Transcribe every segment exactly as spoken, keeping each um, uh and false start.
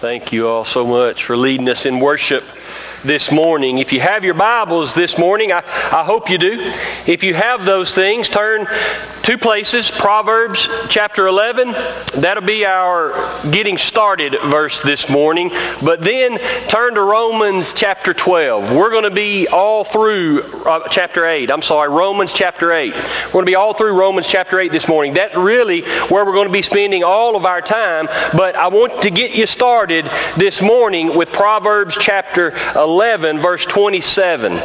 Thank you all so much for leading us in worship this morning. If you have your Bibles this morning, I, I hope you do. If you have those things, turn two places. Proverbs chapter eleven. That'll be our getting started verse this morning. But then turn to Romans chapter twelve. We're going to be all through uh, chapter eight. I'm sorry, Romans chapter eight. We're going to be all through Romans chapter eight this morning. That's really where we're going to be spending all of our time. But I want to get you started this morning with Proverbs chapter eleven, verse twenty-seven.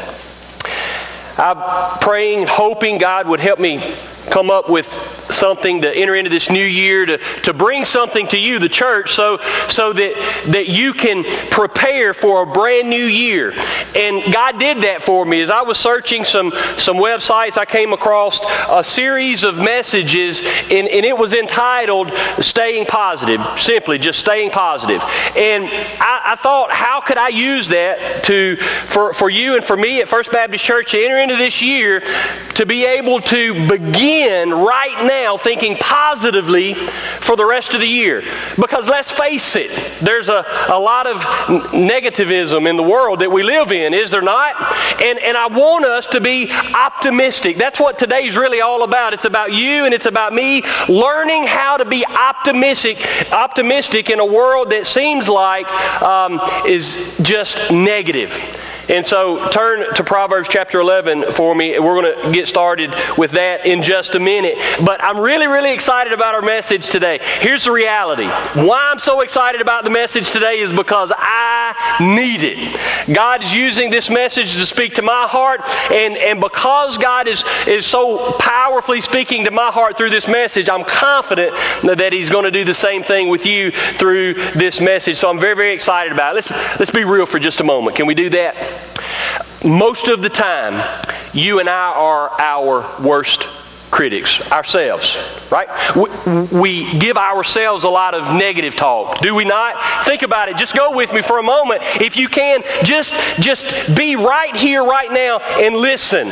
I'm praying, hoping God would help me come up with something to enter into this new year, to, to bring something to you, the church, so, so that, that you can prepare for a brand new year. And God did that for me. As I was searching some, some websites, I came across a series of messages, and, and it was entitled Staying Positive, simply just staying positive. And I, I thought, how could I use that to for, for you and for me at First Baptist Church to enter into this year, to be able to begin right now thinking positively for the rest of the year. Because let's face it, there's a, a lot of negativism in the world that we live in, is there not? And, and I want us to be optimistic. That's what today's really all about. It's about you and it's about me learning how to be optimistic, optimistic in a world that seems like um, is just negative. And so turn to Proverbs chapter eleven for me, and we're going to get started with that in just a minute. But I'm really, really excited about our message today. Here's the reality. Why I'm so excited about the message today is because I need it. God is using this message to speak to my heart, and, and because God is, is so powerfully speaking to my heart through this message, I'm confident that He's going to do the same thing with you through this message. So I'm very, very excited about it. Let's, let's be real for just a moment. Can we do that? Most of the time, you and I are our worst critics, ourselves, right? We, we give ourselves a lot of negative talk, do we not? Think about it. Just go with me for a moment. If you can, just, just be right here, right now, and listen.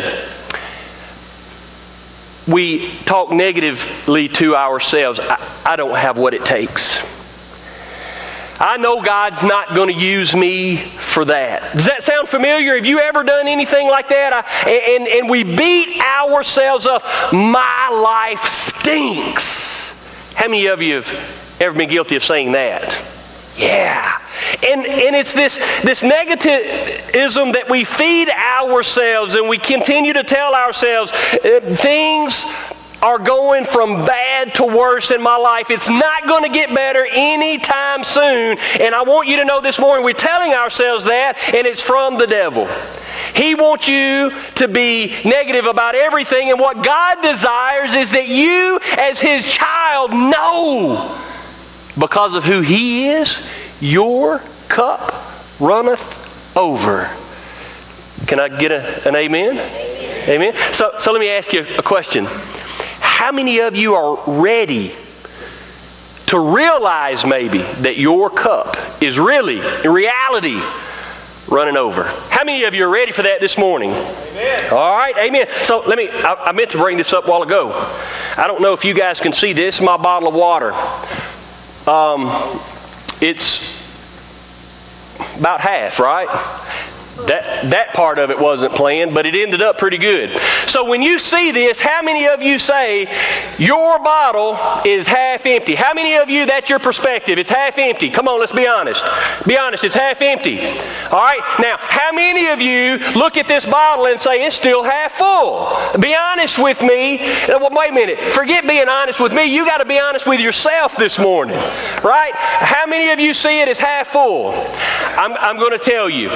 We talk negatively to ourselves. I, I don't have what it takes. I know God's not going to use me for that. Does that sound familiar? Have you ever done anything like that? I, and, and we beat ourselves up. My life stinks. How many of you have ever been guilty of saying that? Yeah. And, and it's this, this negativism that we feed ourselves, and we continue to tell ourselves uh, things are going from bad to worse in my life. It's not going to get better anytime soon. And I want you to know this morning, we're telling ourselves that, and it's from the devil. He wants you to be negative about everything, and what God desires is that you, as His child, know, because of who He is, your cup runneth over. Can I get a, an amen? Amen. Amen. So, so let me ask you a question. How many of you are ready to realize maybe that your cup is really, in reality, running over? How many of you are ready for that this morning? Amen. All right, amen. So let me, I, I meant to bring this up a while ago. I don't know if you guys can see this. This is my bottle of water. Um, it's about half, right? That that part of it wasn't planned, but it ended up pretty good. So when you see this, how many of you say your bottle is half empty? How many of you, that's your perspective? It's half empty. Come on, let's be honest. Be honest, it's half empty. All right? Now, how many of you look at this bottle and say it's still half full? Be honest with me. Well, wait a minute. Forget being honest with me. You got to be honest with yourself this morning. Right? How many of you see it as half full? I'm, I'm going to tell you.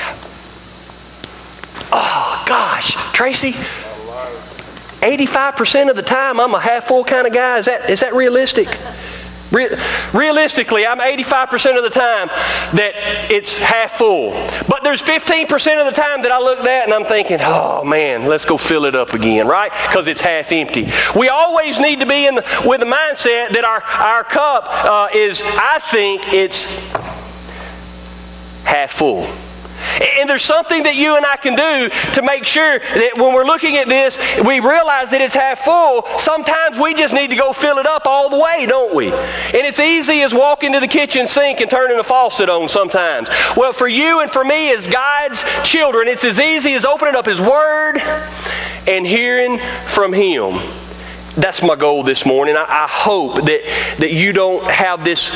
Oh, gosh, Tracy, eighty-five percent of the time I'm a half-full kind of guy. Is that, is that realistic? Re- realistically, I'm eighty-five percent of the time that it's half full. But there's fifteen percent of the time that I look at that and I'm thinking, oh man, let's go fill it up again, right? Because it's half empty. We always need to be in the, with the mindset that our, our cup uh, is, I think it's half full. And there's something that you and I can do to make sure that when we're looking at this, we realize that it's half full. Sometimes we just need to go fill it up all the way, don't we? And it's easy as walking to the kitchen sink and turning the faucet on sometimes. Well, for you and for me as God's children, it's as easy as opening up His Word and hearing from Him. That's my goal this morning. I, I hope that, that you don't have this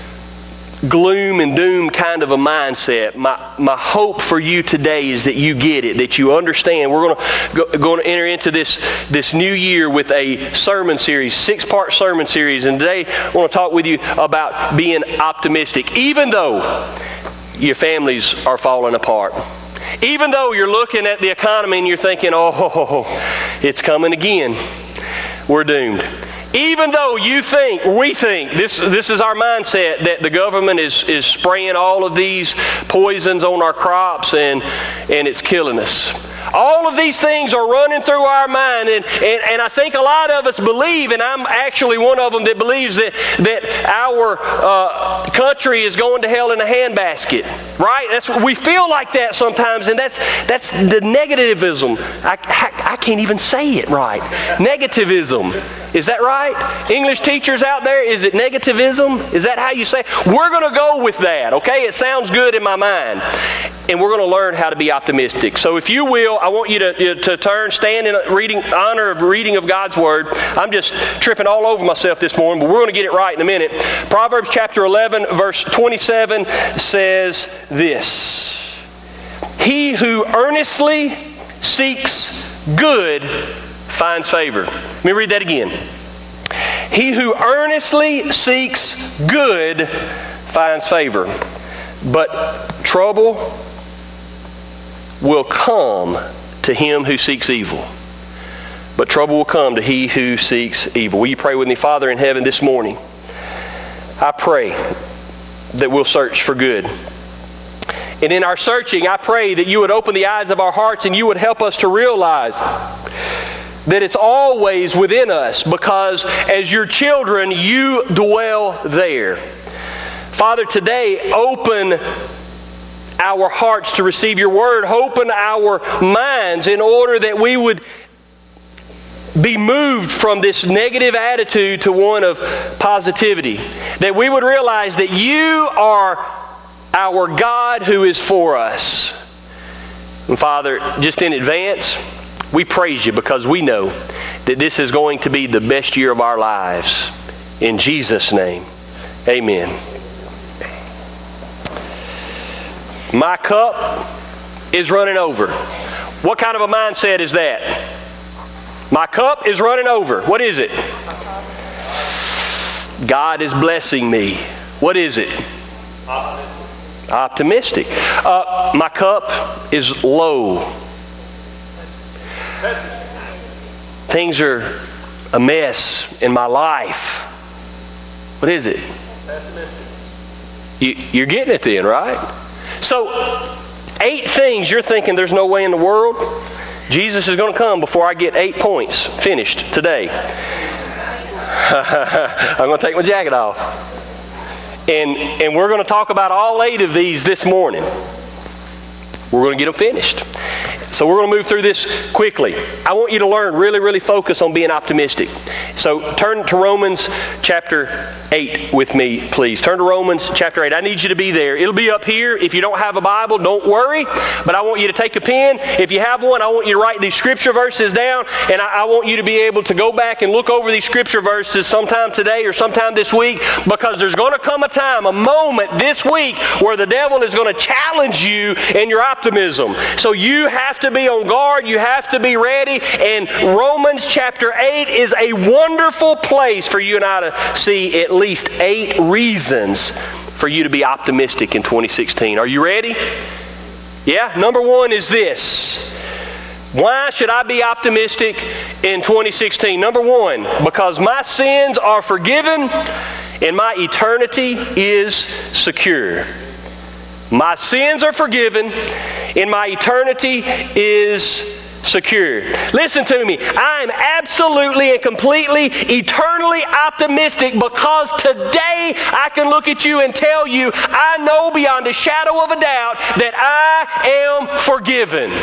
gloom and doom kind of a mindset. My my hope for you today is that you get it, that you understand. We're going to go, going to enter into this this new year with a sermon series, six-part sermon series, and today I want to talk with you about being optimistic, even though your families are falling apart. Even though you're looking at the economy and you're thinking, oh, it's coming again. We're doomed. Even though you think, we think, this this is our mindset, that the government is, is spraying all of these poisons on our crops and, and it's killing us. All of these things are running through our mind, and, and, and I think a lot of us believe, and I'm actually one of them that believes that, that our uh, country is going to hell in a handbasket, right? That's what we feel like that sometimes, and that's that's the negativism. I, I, I can't even say it right. Negativism. Is that right? English teachers out there, is it negativism? Is that how you say it? We're going to go with that, okay? It sounds good in my mind. And we're going to learn how to be optimistic. So if you will, I want you to, to turn, stand in reading, honor of reading of God's Word. I'm just tripping all over myself this morning, but we're going to get it right in a minute. Proverbs chapter eleven, verse twenty-seven says this: He who earnestly seeks good finds favor. Let me read that again. He who earnestly seeks good finds favor, but trouble will come to him who seeks evil. But trouble will come to he who seeks evil. Will you pray with me? Father in heaven, this morning, I pray that we'll search for good. And in our searching, I pray that you would open the eyes of our hearts and you would help us to realize that it's always within us, because as your children, you dwell there. Father, today, open our hearts to receive your word. Open our minds in order that we would be moved from this negative attitude to one of positivity. That we would realize that you are our God who is for us. And Father, just in advance, we praise you because we know that this is going to be the best year of our lives. In Jesus' name, amen. My cup is running over. What kind of a mindset is that? My cup is running over. What is it? God is blessing me. What is it? Optimistic. Optimistic. Uh, my cup is low. Things are a mess in my life. What is it? Pessimistic. You, you're getting it then, right? So, eight things you're thinking there's no way in the world Jesus is going to come before I get eight points finished today. I'm going to take my jacket off. And, and we're going to talk about all eight of these this morning. We're going to get them finished. So we're going to move through this quickly. I want you to learn, really, really focus on being optimistic. So turn to Romans chapter eight with me, please. Turn to Romans chapter eight. I need you to be there. It'll be up here. If you don't have a Bible, don't worry. But I want you to take a pen. If you have one, I want you to write these scripture verses down. And I, I want you to be able to go back and look over these scripture verses sometime today or sometime this week. Because there's going to come a time, a moment this week where the devil is going to challenge you in your optimism. So you have to be on guard. You have to be ready. And Romans chapter eight is a wonderful place for you and I to see at least eight reasons for you to be optimistic in twenty sixteen. Are you ready? Yeah? Number one is this. Why should I be optimistic in twenty sixteen? Number one, because my sins are forgiven and my eternity is secure. My sins are forgiven and my eternity is secure. Listen to me. I am absolutely and completely, eternally optimistic because today I can look at you and tell you I know beyond a shadow of a doubt that I am forgiven.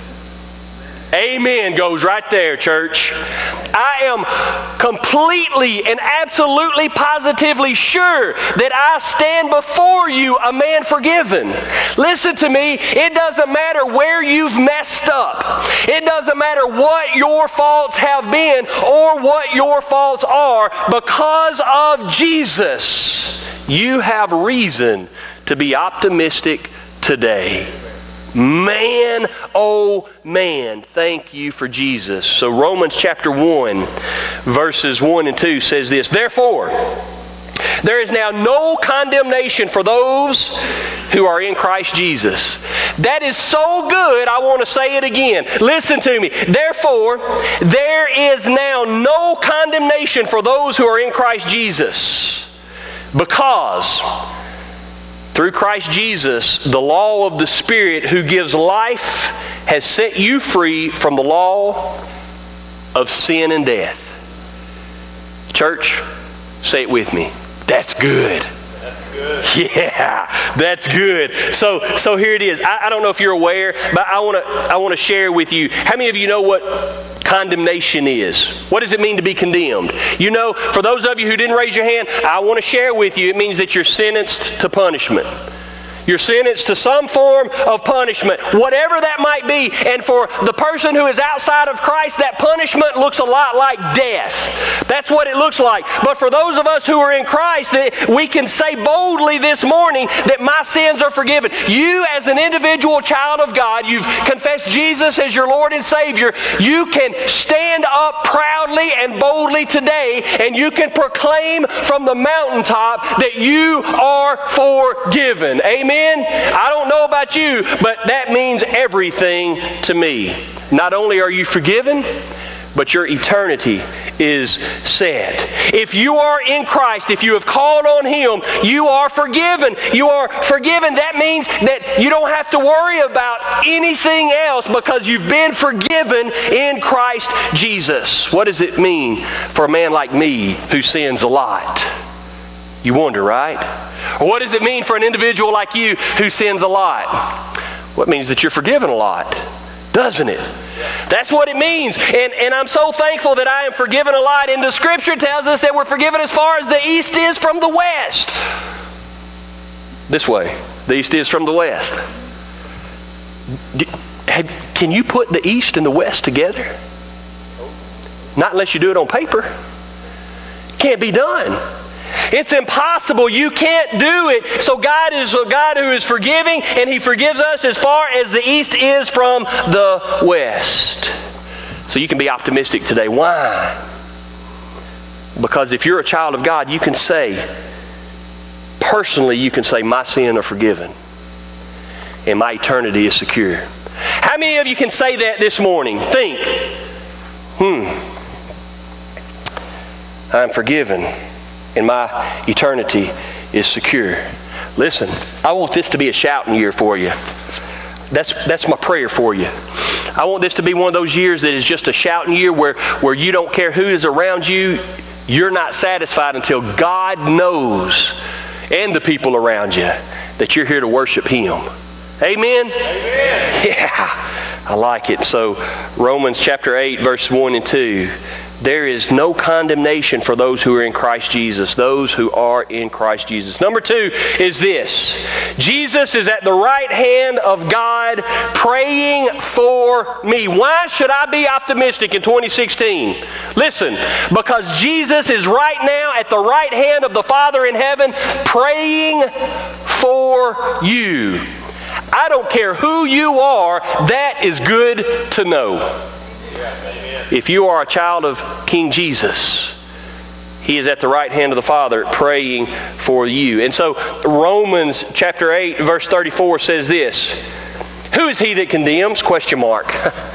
Amen goes right there, church. I am completely and absolutely positively sure that I stand before you a man forgiven. Listen to me, it doesn't matter where you've messed up. It doesn't matter what your faults have been or what your faults are. Because of Jesus, you have reason to be optimistic today. Man, oh man, thank you for Jesus. So Romans chapter one, verses one and two says this, therefore, there is now no condemnation for those who are in Christ Jesus. That is so good, I want to say it again. Listen to me. Therefore, there is now no condemnation for those who are in Christ Jesus. Because through Christ Jesus, the law of the Spirit who gives life has set you free from the law of sin and death. Church, say it with me. That's good. That's good. Yeah, that's good. So, so here it is. I, I don't know if you're aware, but I want to I want to share with you. How many of you know what condemnation is? What does it mean to be condemned? You know, for those of you who didn't raise your hand, I want to share with you, it means that you're sentenced to punishment. You're sentenced to some form of punishment, whatever that might be. And for the person who is outside of Christ, that punishment looks a lot like death. That's what it looks like. But for those of us who are in Christ, that we can say boldly this morning that my sins are forgiven. You as an individual child of God, you've confessed Jesus as your Lord and Savior, you can stand up proudly and boldly today and you can proclaim from the mountaintop that you are forgiven. Amen. I don't know about you, but that means everything to me. Not only are you forgiven, but your eternity is set. If you are in Christ, if you have called on Him, you are forgiven. You are forgiven. That means that you don't have to worry about anything else because you've been forgiven in Christ Jesus. What does it mean for a man like me who sins a lot? You wonder, right? Or what does it mean for an individual like you who sins a lot? Well, it means that you're forgiven a lot, doesn't it? That's what it means. And, and I'm so thankful that I am forgiven a lot. And the Scripture tells us that we're forgiven as far as the east is from the west. This way. The east is from the west. Can you put the east and the west together? Not unless you do it on paper. Can't be done. It's impossible. You can't do it. So God is a God who is forgiving, and He forgives us as far as the east is from the west. So you can be optimistic today. Why? Because if you're a child of God, you can say, personally, you can say, my sins are forgiven, and my eternity is secure. How many of you can say that this morning? Think, hmm, I'm forgiven, and my eternity is secure. Listen, I want this to be a shouting year for you. That's, that's my prayer for you. I want this to be one of those years that is just a shouting year where, where you don't care who is around you. You're not satisfied until God knows, and the people around you, that you're here to worship Him. Amen? Amen. Yeah, I like it. So Romans chapter eight, verse one and two. There is no condemnation for those who are in Christ Jesus, those who are in Christ Jesus. Number two is this. Jesus is at the right hand of God praying for me. Why should I be optimistic in twenty sixteen? Listen, because Jesus is right now at the right hand of the Father in heaven praying for you. I don't care who you are, that is good to know. If you are a child of King Jesus, He is at the right hand of the Father praying for you. And so Romans chapter eight verse thirty-four says this. Who is he that condemns? Question mark.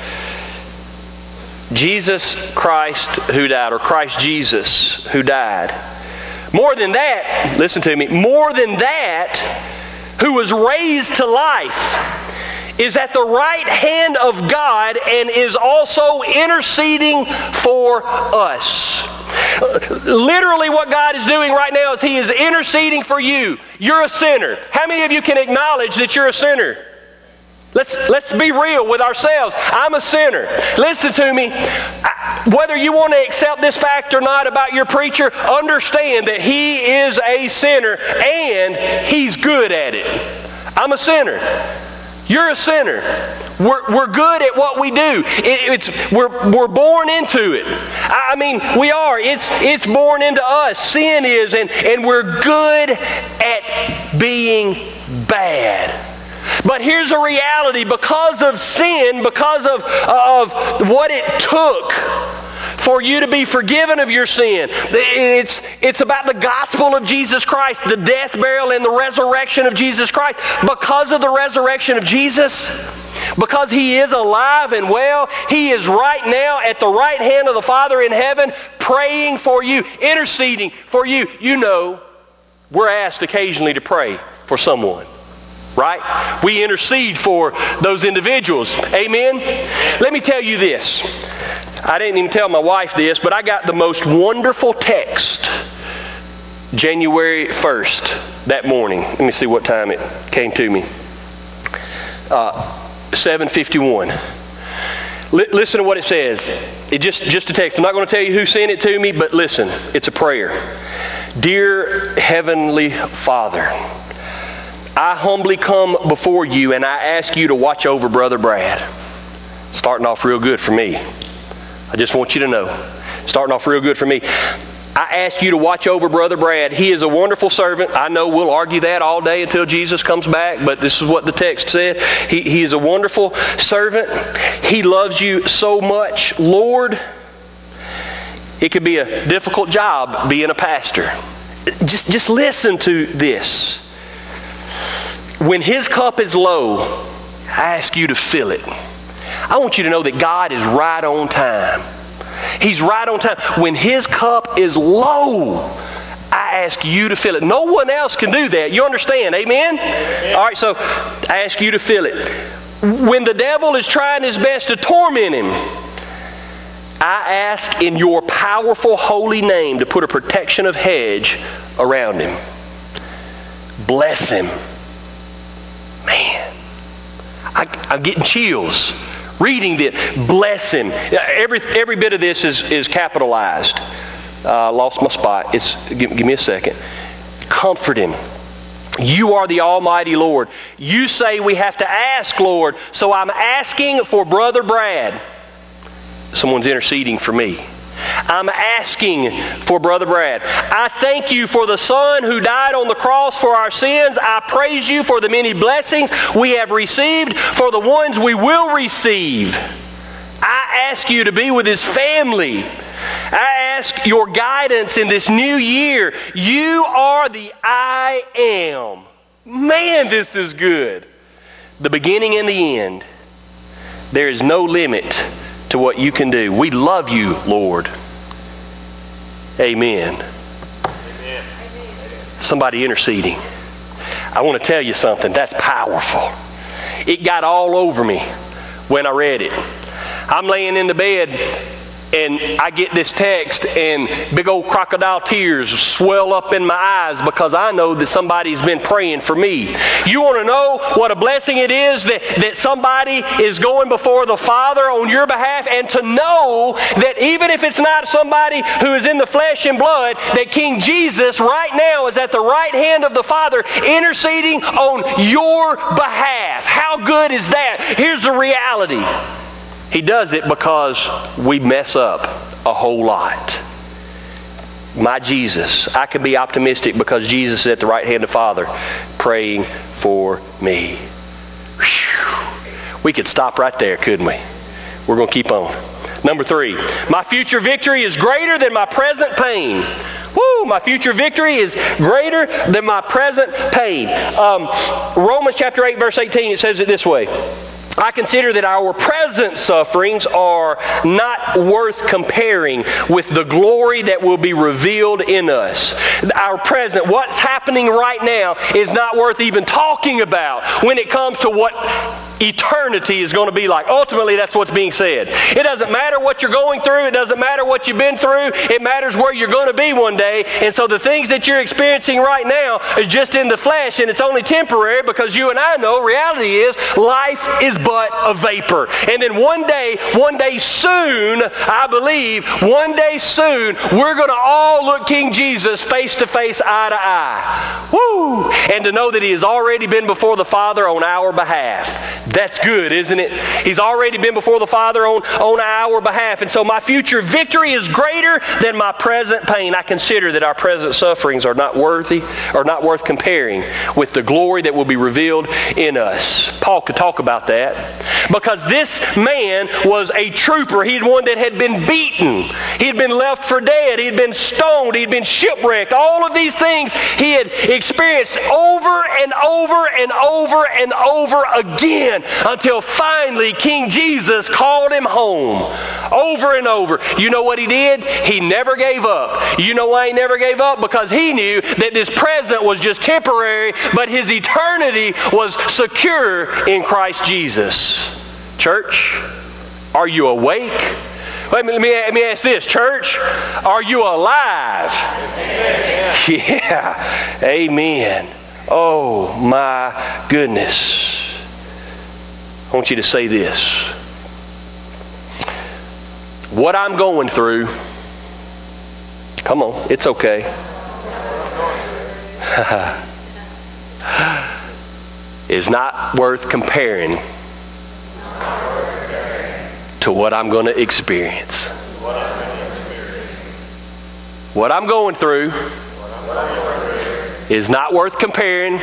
Jesus Christ who died, or Christ Jesus who died. More than that, listen to me, more than that, who was raised to life, is at the right hand of God and is also interceding for us. Literally what God is doing right now is He is interceding for you. You're a sinner. How many of you can acknowledge that you're a sinner? Let's, let's be real with ourselves. I'm a sinner. Listen to me. Whether you want to accept this fact or not about your preacher, understand that he is a sinner and he's good at it. I'm a sinner. You're a sinner. We're, we're good at what we do. It, it's, we're, we're born into it. I mean, we are. It's, it's born into us. Sin is, and, and we're good at being bad. But here's a reality. Because of sin, because of, of what it took for you to be forgiven of your sin, it's, it's about the gospel of Jesus Christ, the death, burial, and the resurrection of Jesus Christ. Because of the resurrection of Jesus, because He is alive and well, He is right now at the right hand of the Father in heaven, praying for you, interceding for you. You know, we're asked occasionally to pray for someone. Right? We intercede for those individuals. Amen? Let me tell you this. I didn't even tell my wife this, but I got the most wonderful text January first that morning. Let me see what time it came to me. Uh, seven fifty-one. L- listen to what it says. It just, just a text. I'm not going to tell you who sent it to me, but listen. It's a prayer. Dear Heavenly Father, I humbly come before you and I ask you to watch over Brother Brad. Starting off real good for me. I just want you to know. Starting off real good for me. I ask you to watch over Brother Brad. He is a wonderful servant. I know we'll argue that all day until Jesus comes back, but this is what the text said. He, he is a wonderful servant. He loves you so much. Lord, it could be a difficult job being a pastor. Just, just listen to this. When his cup is low, I ask you to fill it. I want you to know that God is right on time. He's right on time. When his cup is low, I ask you to fill it. No one else can do that. You understand? Amen? Amen. All right, so I ask you to fill it. When the devil is trying his best to torment him, I ask in your powerful holy name to put a protection of hedge around him. Bless him. Man, I, I'm getting chills reading this. Bless him. Every, every bit of this is, is capitalized. Uh, lost my spot. It's give, give me a second. Comfort him. You are the Almighty Lord. You say we have to ask, Lord. So I'm asking for Brother Brad. Someone's interceding for me. I'm asking for Brother Brad. I thank you for the Son who died on the cross for our sins. I praise you for the many blessings we have received, for the ones we will receive. I ask you to be with his family. I ask your guidance in this new year. You are the I am. Man, this is good. The beginning and the end. There is no limit to what you can do. We love you, Lord. Amen. Amen. Somebody interceding. I want to tell you something. That's powerful. It got all over me when I read it. I'm laying in the bed and I get this text and big old crocodile tears swell up in my eyes because I know that somebody's been praying for me. You want to know what a blessing it is that, that somebody is going before the Father on your behalf, and to know that even if it's not somebody who is in the flesh and blood, that King Jesus right now is at the right hand of the Father interceding on your behalf. How good is that? Here's the reality. He does it because we mess up a whole lot. My Jesus. I can be optimistic because Jesus is at the right hand of the Father praying for me. Whew. We could stop right there, couldn't we? We're going to keep on. Number three, my future victory is greater than my present pain. Woo, my future victory is greater than my present pain. Um, Romans chapter eight, verse eighteen, it says it this way. I consider that our present sufferings are not worth comparing with the glory that will be revealed in us. Our present, what's happening right now, is not worth even talking about when it comes to what eternity is going to be like. Ultimately, that's what's being said. It doesn't matter what you're going through. It doesn't matter what you've been through. It matters where you're going to be one day. And so the things that you're experiencing right now is just in the flesh, and it's only temporary, because you and I know reality is life is but a vapor. And then one day, one day soon, I believe, one day soon, we're going to all look King Jesus face to face, eye to eye. Woo! And to know that He has already been before the Father on our behalf. That's good, isn't it? He's already been before the Father on, on our behalf. And so my future victory is greater than my present pain. I consider that our present sufferings are not worthy, or not worth comparing with the glory that will be revealed in us. Paul could talk about that, because this man was a trooper. He'd one that had been beaten. He'd been left for dead. He'd been stoned. He'd been shipwrecked. All of these things he had experienced over and over and over and over again, until finally King Jesus called him home. Over and over. You know what he did? He never gave up. You know why he never gave up? Because he knew that this present was just temporary, but his eternity was secure in Christ Jesus. Church, are you awake? Let me, let me, let me ask this, church. Are you alive? Amen. Yeah. Amen. Oh my goodness. I want you to say this. What I'm going through, come on, it's okay. is not worth comparing to what I'm going to experience. What I'm going through is not worth comparing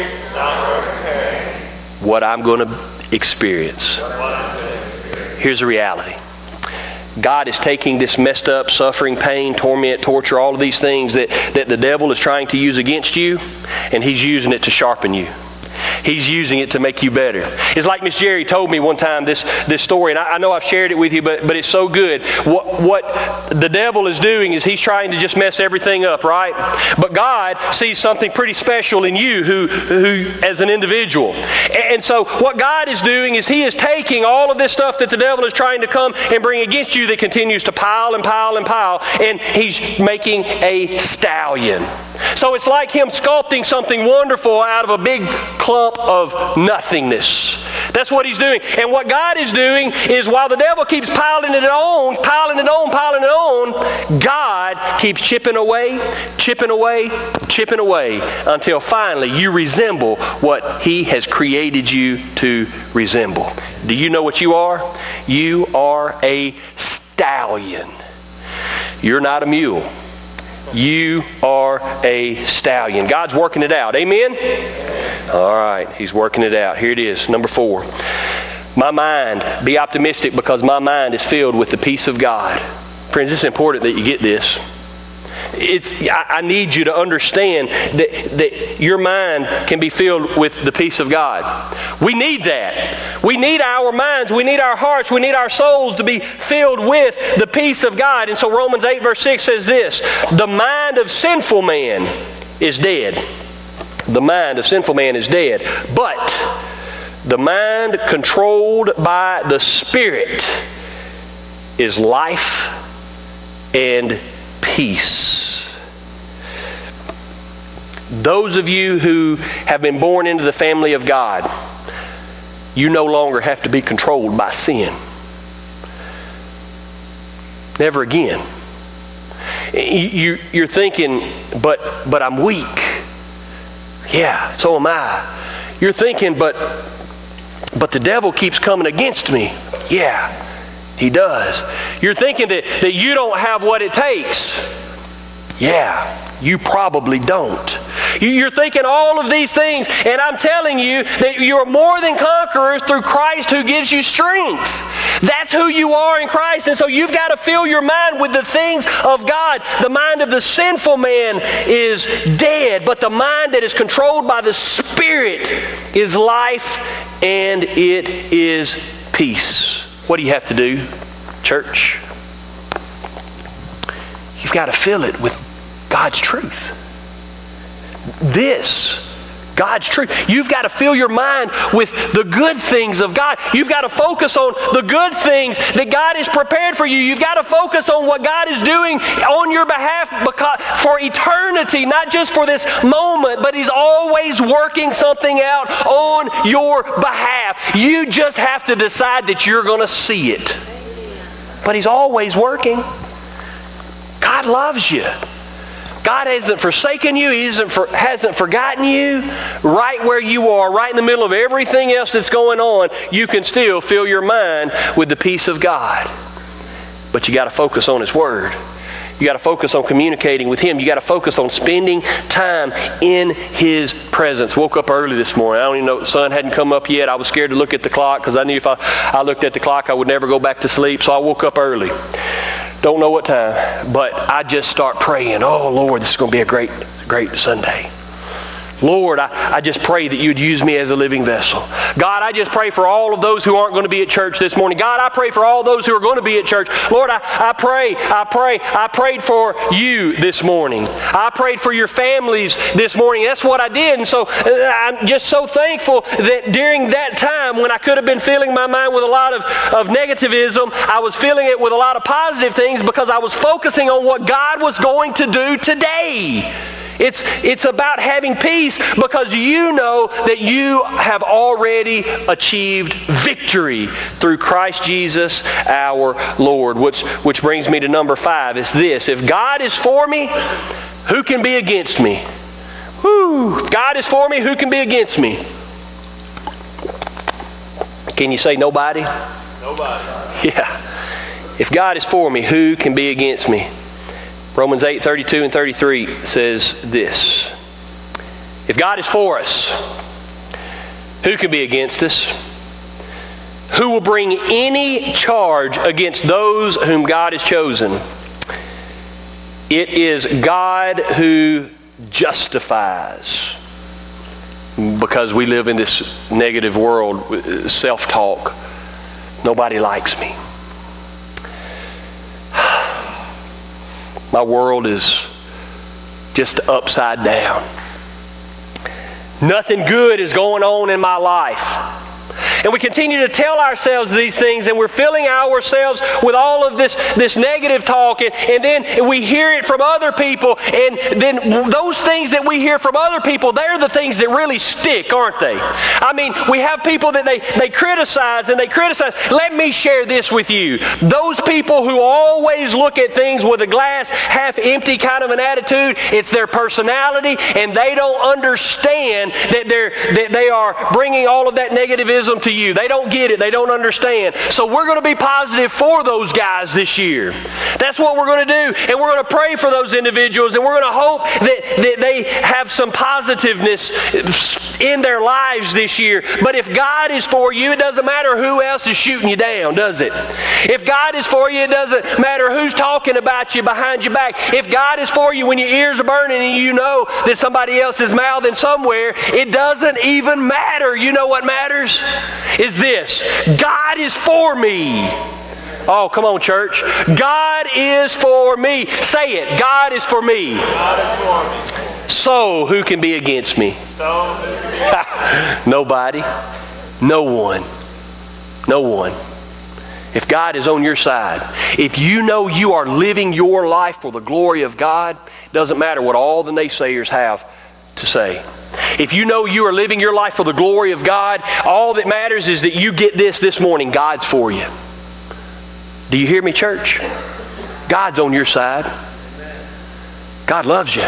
what I'm going to experience. Here's the reality. God is taking this messed up suffering, pain, torment, torture, all of these things that, that the devil is trying to use against you, and He's using it to sharpen you. He's using it to make you better. It's like Miss Jerry told me one time this, this story, and I, I know I've shared it with you, but, but it's so good. What, what the devil is doing is he's trying to just mess everything up, right? But God sees something pretty special in you who, who as an individual. And, and so what God is doing is He is taking all of this stuff that the devil is trying to come and bring against you that continues to pile and pile and pile, and He's making a stallion. So it's like Him sculpting something wonderful out of a big clump of nothingness. That's what He's doing. And what God is doing is, while the devil keeps piling it on, piling it on, piling it on, God keeps chipping away, chipping away, chipping away, until finally you resemble what He has created you to resemble. Do you know what you are? You are a stallion. You're not a mule. You are a stallion. God's working it out. Amen? All right. He's working it out. Here it is. Number four. My mind. Be optimistic, because my mind is filled with the peace of God. Friends, it's important that you get this. It's, I, I need you to understand that, that your mind can be filled with the peace of God. We need that. We need our minds, we need our hearts, we need our souls to be filled with the peace of God. And so Romans eight verse six says this: the mind of sinful man is dead. The mind of sinful man is dead. But the mind controlled by the Spirit is life and peace. Those of you who have been born into the family of God, you no longer have to be controlled by sin. Never again. You, you're thinking, but, but I'm weak. Yeah, so am I. You're thinking, but, but the devil keeps coming against me. Yeah, he does. You're thinking that, that you don't have what it takes. Yeah, you probably don't. You're thinking all of these things, and I'm telling you that you're more than conquerors through Christ who gives you strength. That's who you are in Christ, and so you've got to fill your mind with the things of God. The mind of the sinful man is dead, but the mind that is controlled by the Spirit is life, and it is peace. What do you have to do, church? You've got to fill it with God's truth. This God's truth. You've got to fill your mind with the good things of God. You've got to focus on the good things that God has prepared for you. You've got to focus on what God is doing on your behalf because, for eternity, not just for this moment, but He's always working something out on your behalf. You just have to decide that you're going to see it. But He's always working. God loves you. God hasn't forsaken you. He hasn't, for, hasn't forgotten you. Right where you are, right in the middle of everything else that's going on, you can still fill your mind with the peace of God. But you got to focus on His Word. You got to focus on communicating with Him. You got to focus on spending time in His presence. Woke up early this morning. I don't even know, the sun hadn't come up yet. I was scared to look at the clock because I knew if I, I looked at the clock, I would never go back to sleep. So I woke up early. Don't know what time, but I just start praying. Oh, Lord, this is going to be a great, great Sunday. Lord, I, I just pray that you'd use me as a living vessel. God, I just pray for all of those who aren't going to be at church this morning. God, I pray for all those who are going to be at church. Lord, I, I pray, I pray, I prayed for you this morning. I prayed for your families this morning. That's what I did. And so I'm just so thankful that during that time when I could have been filling my mind with a lot of, of negativism, I was filling it with a lot of positive things because I was focusing on what God was going to do today. It's, it's about having peace because you know that you have already achieved victory through Christ Jesus our Lord. Which, which brings me to number five. It's this. If God is for me, who can be against me? Whew. If God is for me, who can be against me? Can you say nobody? Nobody. Yeah. If God is for me, who can be against me? Romans eight, thirty-two and thirty-three says this. If God is for us, who can be against us? Who will bring any charge against those whom God has chosen? It is God who justifies. Because we live in this negative world, self-talk. Nobody likes me. My world is just upside down. Nothing good is going on in my life. And we continue to tell ourselves these things, and we're filling ourselves with all of this, this negative talk, and, and then we hear it from other people, and then those things that we hear from other people, they're the things that really stick, aren't they? I mean, we have people that they, they criticize, and they criticize. Let me share this with you. Those people who always look at things with a glass half empty kind of an attitude, it's their personality, and they don't understand that, they're, that they are bringing all of that negativism to you. They don't get it. They don't understand. So we're going to be positive for those guys this year. That's what we're going to do. And we're going to pray for those individuals, and we're going to hope that, that they have some positiveness in their lives this year. But if God is for you, it doesn't matter who else is shooting you down, does it? If God is for you, it doesn't matter who's talking about you behind your back. If God is for you when your ears are burning and you know that somebody else is mouthing somewhere, it doesn't even matter. You know what matters? Is this. God is for me. Oh, come on, church. God is for me. Say it. God is for me. God is for me. So, who can be against me? So. Nobody. No one. No one. If God is on your side, if you know you are living your life for the glory of God, it doesn't matter what all the naysayers have to say. If you know you are living your life for the glory of God, all that matters is that you get this this morning. God's for you. Do you hear me, church? God's on your side. God loves you.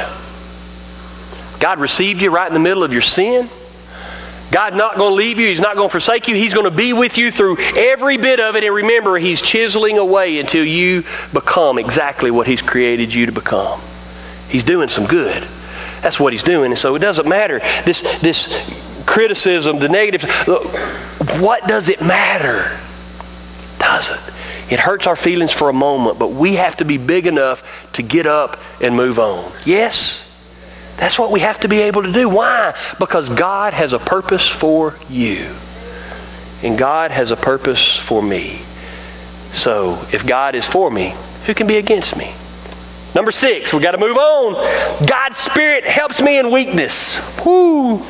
God received you right in the middle of your sin. God's not going to leave you. He's not going to forsake you. He's going to be with you through every bit of it. And remember, He's chiseling away until you become exactly what He's created you to become. He's doing some good. That's what He's doing. And so it doesn't matter. This, this criticism, the negative, what does it matter? Doesn't. It hurts our feelings for a moment, but we have to be big enough to get up and move on. Yes? That's what we have to be able to do. Why? Because God has a purpose for you. And God has a purpose for me. So if God is for me, who can be against me? Number six, we've got to move on. God's Spirit helps me in weakness. Woo.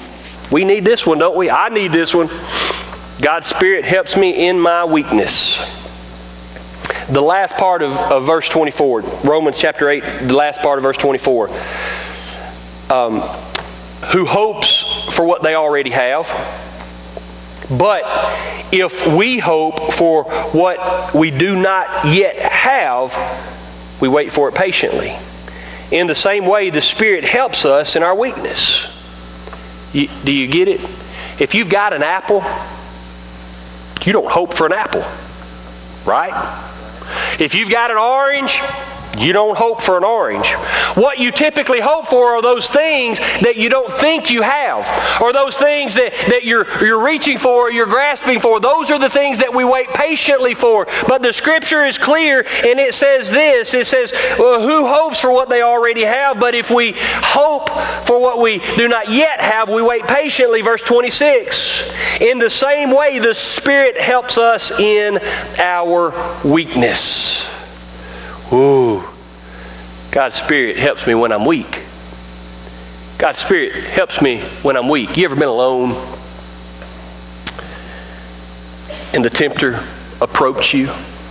We need this one, don't we? I need this one. God's Spirit helps me in my weakness. The last part of, of verse twenty-four, Romans chapter eight, the last part of verse twenty-four. Um, who hopes for what they already have. But if we hope for what we do not yet have, we wait for it patiently. In the same way, the Spirit helps us in our weakness. You, do you get it? If you've got an apple, you don't hope for an apple, right? If you've got an orange, you don't hope for an orange. What you typically hope for are those things that you don't think you have, or those things that, that you're, you're reaching for, or you're grasping for. Those are the things that we wait patiently for. But the Scripture is clear, and it says this. It says, well, who hopes for what they already have? But if we hope for what we do not yet have, we wait patiently. Verse twenty-six. In the same way, the Spirit helps us in our weakness. Ooh, God's Spirit helps me when I'm weak. God's Spirit helps me when I'm weak. You ever been alone and the tempter approached you?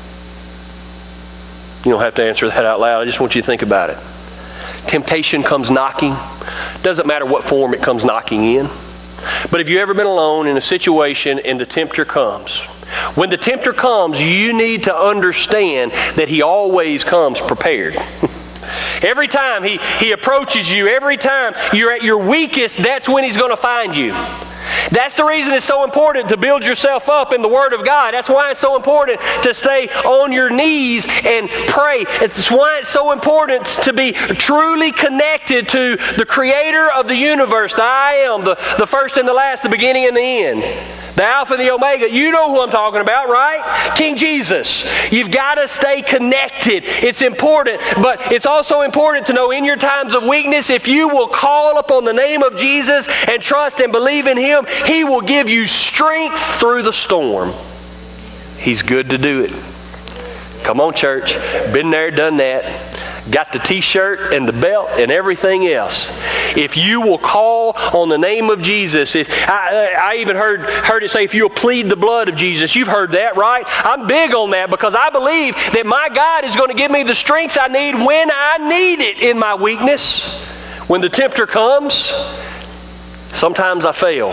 You don't have to answer that out loud. I just want you to think about it. Temptation comes knocking. Doesn't matter what form it comes knocking in. But have you ever been alone in a situation and the tempter comes? When the tempter comes, you need to understand that he always comes prepared. Every time he, he approaches you, every time you're at your weakest, that's when he's going to find you. That's the reason it's so important to build yourself up in the Word of God. That's why it's so important to stay on your knees and pray. It's why it's so important to be truly connected to the Creator of the universe, the I Am, the, the first and the last, the beginning and the end. The Alpha and the Omega. You know who I'm talking about, right? King Jesus. You've got to stay connected. It's important, but it's also important to know in your times of weakness, if you will call upon the name of Jesus and trust and believe in Him, He will give you strength through the storm. He's good to do it. Come on, church. Been there, done that. Got the t-shirt and the belt and everything else. If you will call on the name of Jesus, if I, I even heard, heard it say, if you'll plead the blood of Jesus. You've heard that, right? I'm big on that because I believe that my God is going to give me the strength I need when I need it in my weakness. When the tempter comes, sometimes I fail.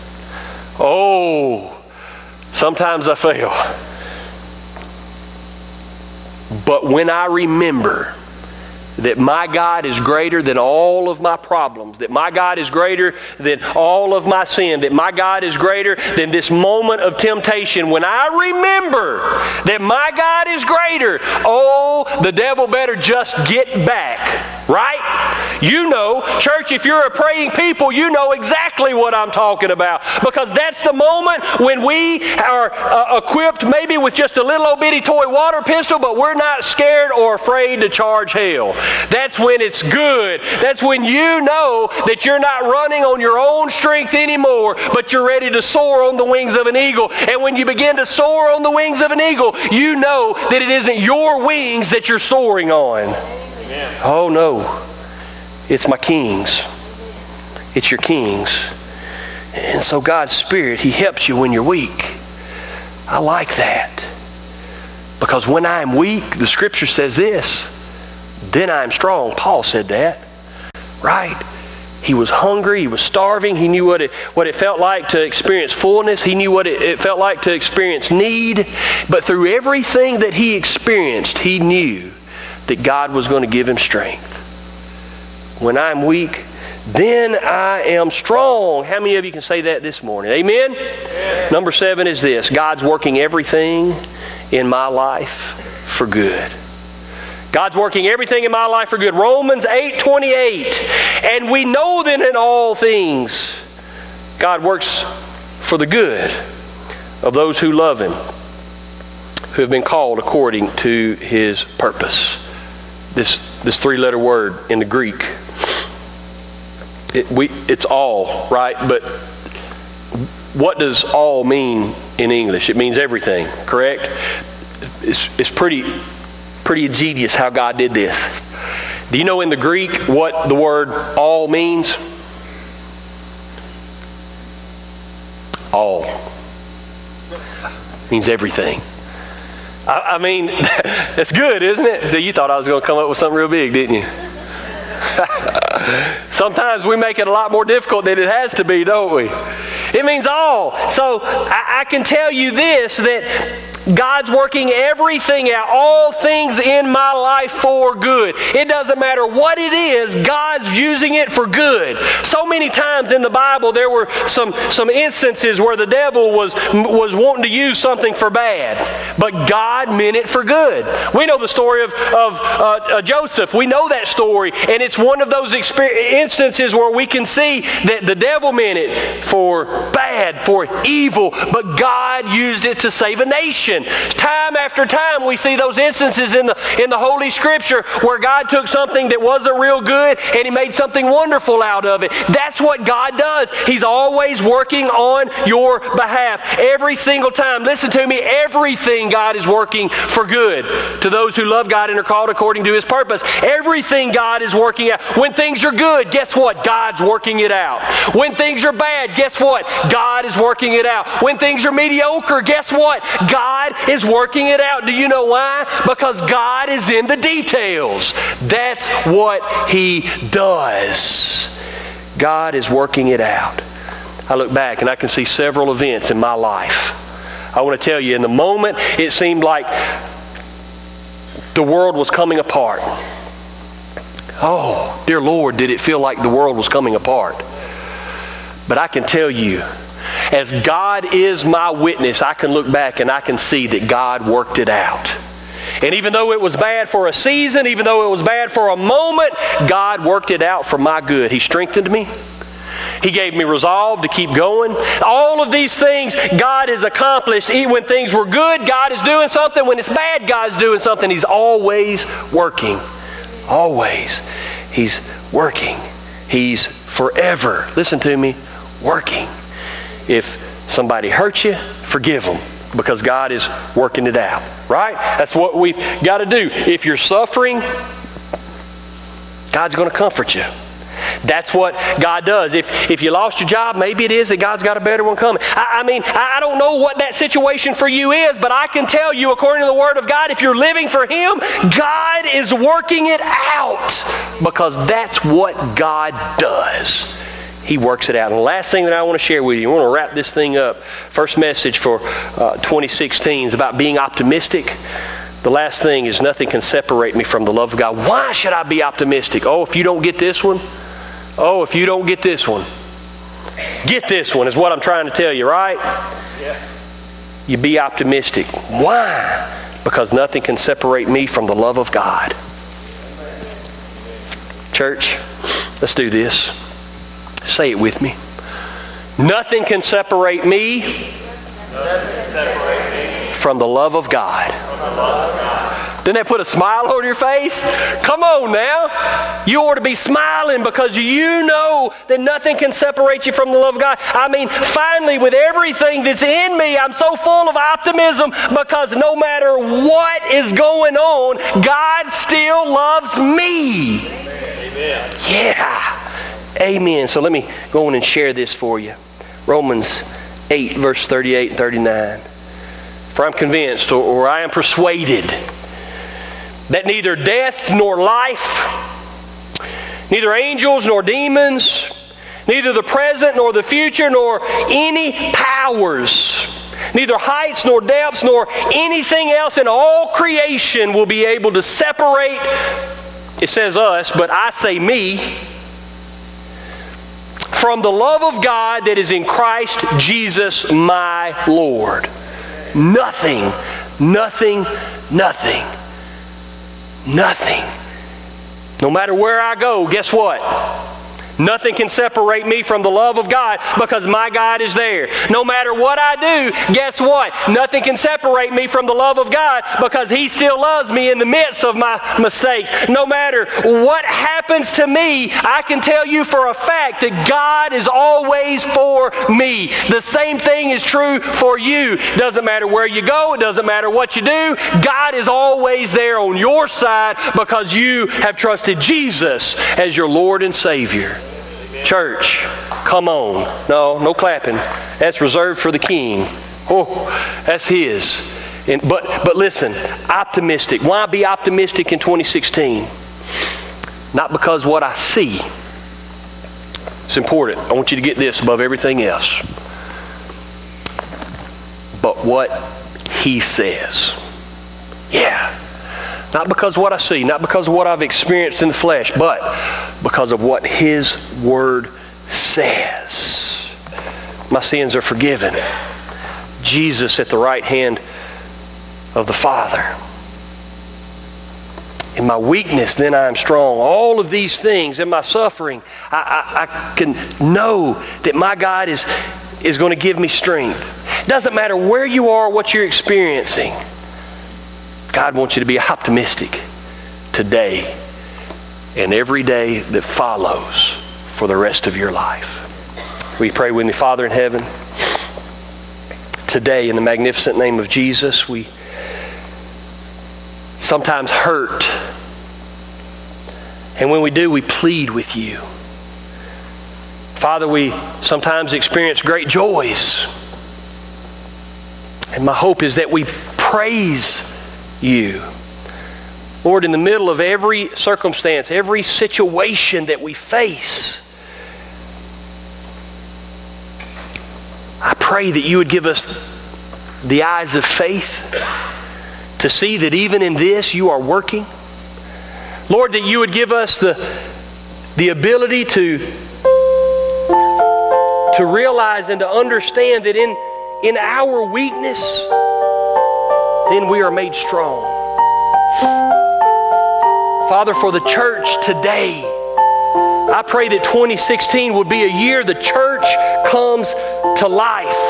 Oh, sometimes I fail. But when I remember that my God is greater than all of my problems, that my God is greater than all of my sin, that my God is greater than this moment of temptation, when I remember that my God is greater, oh, the devil better just get back, right? You know, church, if you're a praying people, you know exactly what I'm talking about, because that's the moment when we are uh, equipped maybe with just a little old bitty toy water pistol, but we're not scared or afraid to charge hell. That's when it's good. That's when you know that you're not running on your own strength anymore, but you're ready to soar on the wings of an eagle. And when you begin to soar on the wings of an eagle, you know that it isn't your wings that you're soaring on. Amen. Oh no, it's my King's. It's your King's. And so God's Spirit, He helps you when you're weak. I like that. Because when I'm weak, the Scripture says this, then I'm strong. Paul said that, right? He was hungry. He was starving. He knew what it, what it felt like to experience fullness. He knew what it, it felt like to experience need. But through everything that he experienced, he knew that God was going to give him strength. When I'm weak, then I am strong. How many of you can say that this morning? Amen? Amen. Number seven is this. God's working everything in my life for good. God's working everything in my life for good. Romans eight twenty-eight. And we know that in all things God works for the good of those who love Him, who have been called according to His purpose. This, this three-letter word in the Greek, it, we, it's all, right? But what does all mean in English? It means everything, correct? It's, it's pretty... pretty ingenious how God did this. Do you know in the Greek what the word all means? all. Means everything. I, I mean, that's good, isn't it? So you thought I was going to come up with something real big, didn't you? Sometimes we make it a lot more difficult than it has to be, don't we? It means all. So I, I can tell you this, that God's working everything out, all things in my life for good. It doesn't matter what it is, God's using it for good. So many times in the Bible there were some, some instances where the devil was, was wanting to use something for bad, but God meant it for good. We know the story of, of uh, uh, Joseph. We know that story, and it's one of those instances where we can see that the devil meant it for bad, for evil, but God used it to save a nation. Time after time we see those instances in the, in the Holy Scripture where God took something that wasn't real good and He made something wonderful out of it. That's what God does. He's always working on your behalf. Every single time. Listen to me, everything God is working for good to those who love God and are called according to His purpose. Everything God is working out. When things are good, guess what? God's working it out. When things are bad, guess what? God is working it out. When things are mediocre, guess what? God is working it out. Do you know why? Because God is in the details. That's what He does. God is working it out. I look back and I can see several events in my life. I want to tell you, in the moment it seemed like the world was coming apart. Oh, dear Lord, did it feel like the world was coming apart. But I can tell you, as God is my witness, I can look back and I can see that God worked it out. And even though it was bad for a season, even though it was bad for a moment, God worked it out for my good. He strengthened me. He gave me resolve to keep going. All of these things God has accomplished. Even when things were good, God is doing something. When it's bad, God's doing something. He's always working. Always. He's working. He's forever, listen to me, working. If somebody hurts you, forgive them, because God is working it out. Right? That's what we've got to do. If you're suffering, God's going to comfort you. That's what God does. If if you lost your job, maybe it is that God's got a better one coming. I, I mean, I, I don't know what that situation for you is, but I can tell you, according to the Word of God, if you're living for Him, God is working it out, because that's what God does. He works it out. And the last thing that I want to share with you, I want to wrap this thing up. First message for uh, twenty sixteen is about being optimistic. The last thing is, nothing can separate me from the love of God. Why should I be optimistic? Oh, if you don't get this one. Oh, if you don't get this one. Get this one is what I'm trying to tell you, right? Yeah. You be optimistic. Why? Because nothing can separate me from the love of God. Church, let's do this. Say it with me. Nothing can separate me, can separate me from the love of God. Didn't that put a smile on your face? Come on now. You ought to be smiling, because you know that nothing can separate you from the love of God. I mean, finally, with everything that's in me, I'm so full of optimism, because no matter what is going on, God still loves me. Amen. Yeah. Amen. So let me go on and share this for you. Romans eight, verse thirty-eight and thirty-nine. For I'm convinced, or, or I am persuaded, that neither death nor life, neither angels nor demons, neither the present nor the future, nor any powers, neither heights nor depths, nor anything else in all creation will be able to separate, it says us, but I say me, from the love of God that is in Christ Jesus my Lord. Nothing, nothing, nothing, nothing. No matter where I go, guess what? Nothing can separate me from the love of God, because my God is there. No matter what I do, guess what? Nothing can separate me from the love of God, because He still loves me in the midst of my mistakes. No matter what happens to me, I can tell you for a fact that God is always for me. The same thing is true for you. Doesn't matter where you go. It doesn't matter what you do. God is always there on your side, because you have trusted Jesus as your Lord and Savior. Church, come on. No, no clapping. That's reserved for the king. Oh, that's his. And, but, but listen, optimistic. Why be optimistic in twenty sixteen? Not because what I see. It's important. I want you to get this above everything else. But what he says. Yeah. Not because of what I see, not because of what I've experienced in the flesh, but because of what his word says. My sins are forgiven. Jesus at the right hand of the Father. In my weakness, then I am strong. All of these things, in my suffering, I, I, I can know that my God is, is going to give me strength. It doesn't matter where you are, what you're experiencing. God wants you to be optimistic today and every day that follows for the rest of your life. Will you pray with me? Father in heaven, today in the magnificent name of Jesus, we sometimes hurt. And when we do, we plead with you. Father, we sometimes experience great joys. And my hope is that we praise you. Lord, in the middle of every circumstance, every situation that we face, I pray that you would give us the eyes of faith to see that even in this you are working. Lord, that you would give us the, the ability to, to realize and to understand that in, in our weakness, then we are made strong. Father, for the church today, I pray that twenty sixteen would be a year the church comes to life.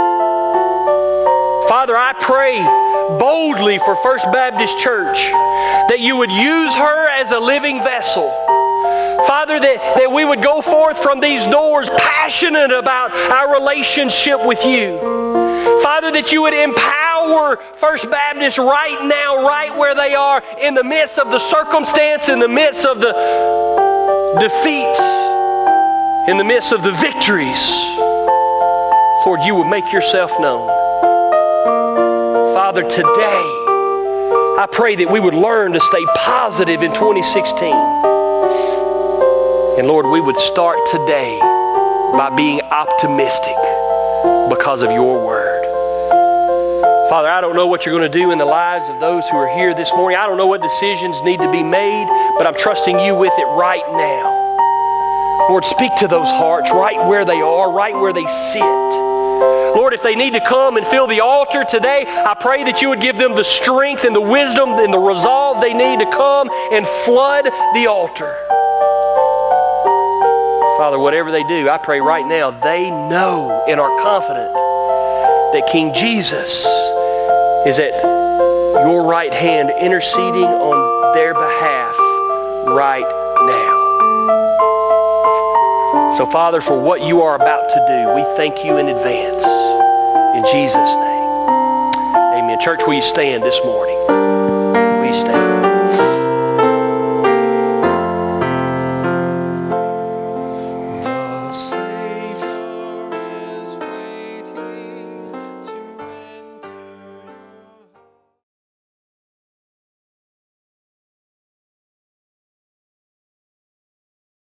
Father, I pray boldly for First Baptist Church that you would use her as a living vessel. Father, that, that we would go forth from these doors passionate about our relationship with you. Father, that you would empower First Baptist right now, right where they are, in the midst of the circumstance, in the midst of the defeats, in the midst of the victories. Lord, you would make yourself known. Father, today, I pray that we would learn to stay positive in twenty sixteen. And Lord, we would start today by being optimistic because of your word. Father, I don't know what you're going to do in the lives of those who are here this morning. I don't know what decisions need to be made, but I'm trusting you with it right now. Lord, speak to those hearts right where they are, right where they sit. Lord, if they need to come and fill the altar today, I pray that you would give them the strength and the wisdom and the resolve they need to come and flood the altar. Father, whatever they do, I pray right now they know and are confident that King Jesus is at your right hand interceding on their behalf right now. So, Father, for what you are about to do, we thank you in advance. In Jesus' name. Amen. Church, will you stand this morning?